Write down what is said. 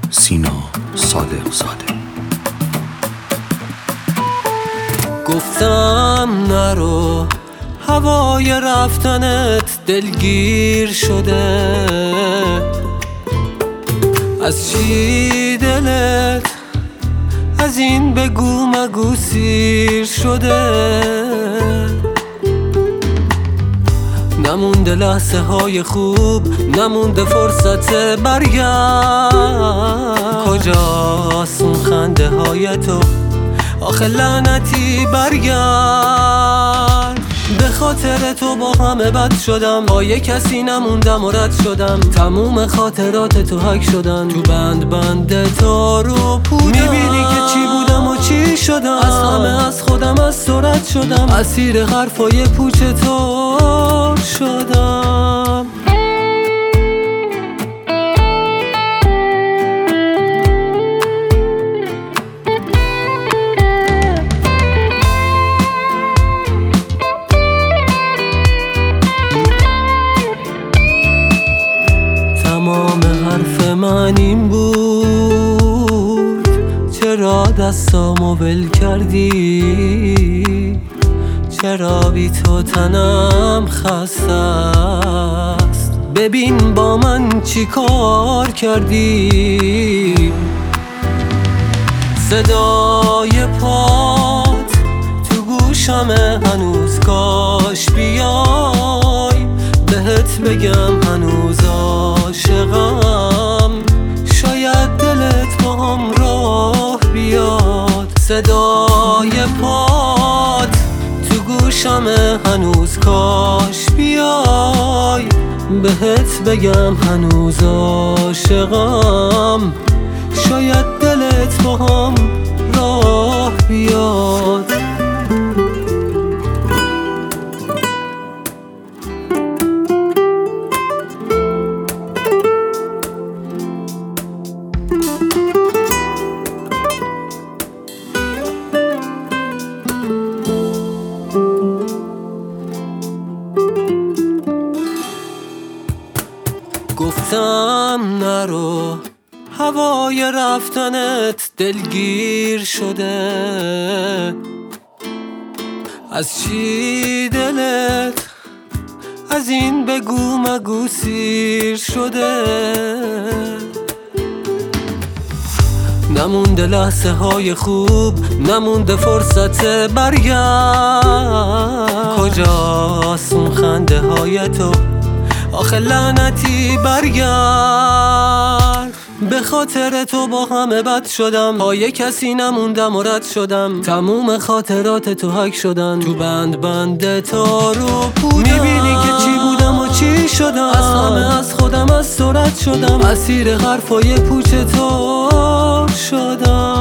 سینا صادق زاده. گفتم نرو، هوای رفتنت دلگیر شده. از چی دلت از این بگو مگو سیر شده؟ نمونده لحظه های خوب، نمونده فرصت برگشت. کجاست اون خنده های تو؟ آخه لعنتی برگرد. به خاطر تو با همه بد شدم، با یه کسی نموندم و رد شدم. تموم خاطرات تو حک شدن، تو بند تارو پودم. میبینی که چی بودم و چی شدم، از همه از خودم از تو رد شدم. اسیر حرفای پوچ تو شدم. تمام حرف من این بود، چرا دستامو ول کردی؟ چرا بی تو تنم خسته است؟ ببین با من چی کار کردی. صدای پات تو گوشمه هنوز، کاش بیای بهت بگم هنوز عاشقم. شاید دلت با هم راه بیاد. صدای پات تو گوشمه هنوز، کاش بیای بهت بگم هنوز عاشقم. شاید دلت با هم راه بیاد. گفتم نرو، هوای رفتنت دلگیر شده. از چی دلت از این بگو مگو سیر شده؟ نمونده لحظه های خوب، نمونده فرصت برگشت. کجاست اون خنده های تو؟ آخه لعنتی برگرد. به خاطر تو با همه بد شدم، با یه کسی نموندم و رد شدم. تموم خاطرات تو حک شدن، تو بند تارو پودم. میبینی که چی بودم و چی شدم، از همه از خودم از تو رد شدم. اسیر حرفای پوچ تو شدم.